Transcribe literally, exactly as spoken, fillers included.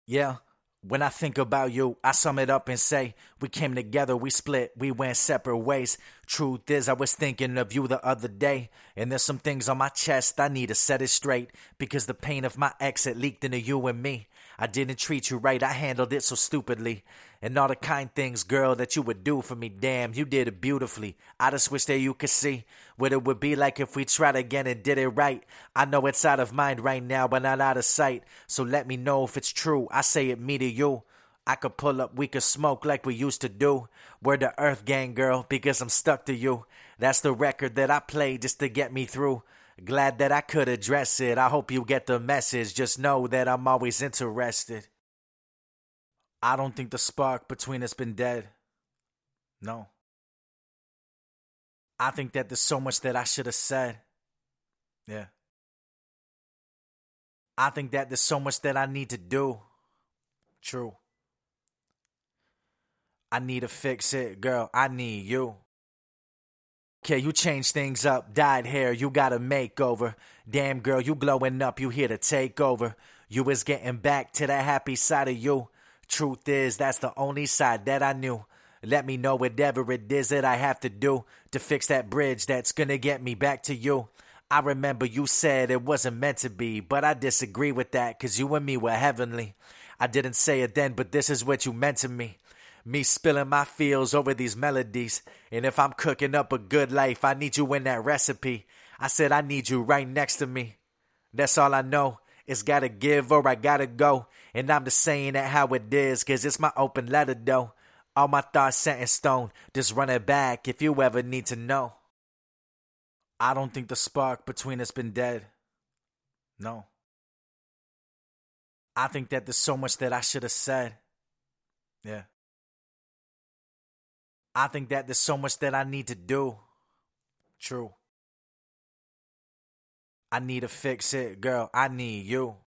Yeah, when I think about you, I sum it up and say, we came together, we split, we went separate ways. Truth is, I was thinking of you the other day, and there's some things on my chest I need to set it straight, because the pain of my exit leaked into you and me. I didn't treat you right, I handled it so stupidly. And all the kind things, girl, that you would do for me, damn, you did it beautifully. I just wish that you could see what it would be like if we tried again and did it right. I know it's out of mind right now, but not out of sight. So let me know if it's true. I say it me to you. I could pull up, we could smoke like we used to do. We're the Earth Gang, girl, because I'm stuck to you. That's the record that I play just to get me through. Glad that I could address it. I hope you get the message. Just know that I'm always interested. I don't think the spark between us been dead. No. I think that there's so much that I should have said. Yeah. I think that there's so much that I need to do. True. I need to fix it, girl. I need you. Okay, you changed things up, dyed hair, you got a makeover. Damn girl, you glowing up, you here to take over. You was getting back to that happy side of you. Truth is, that's the only side that I knew. Let me know whatever it is that I have to do to fix that bridge that's gonna get me back to you. I remember you said it wasn't meant to be, but I disagree with that, cause you and me were heavenly. I didn't say it then, but this is what you meant to me. Me spilling my feels over these melodies. And if I'm cooking up a good life, I need you in that recipe. I said I need you right next to me. That's all I know. It's gotta give or I gotta go. And I'm just saying it how it is, cause it's my open letter though. All my thoughts set in stone. Just run it back if you ever need to know. I don't think the spark between us been dead. No. I think that there's so much that I should have said. Yeah. I think that there's so much that I need to do. True. I need to fix it, girl. I need you.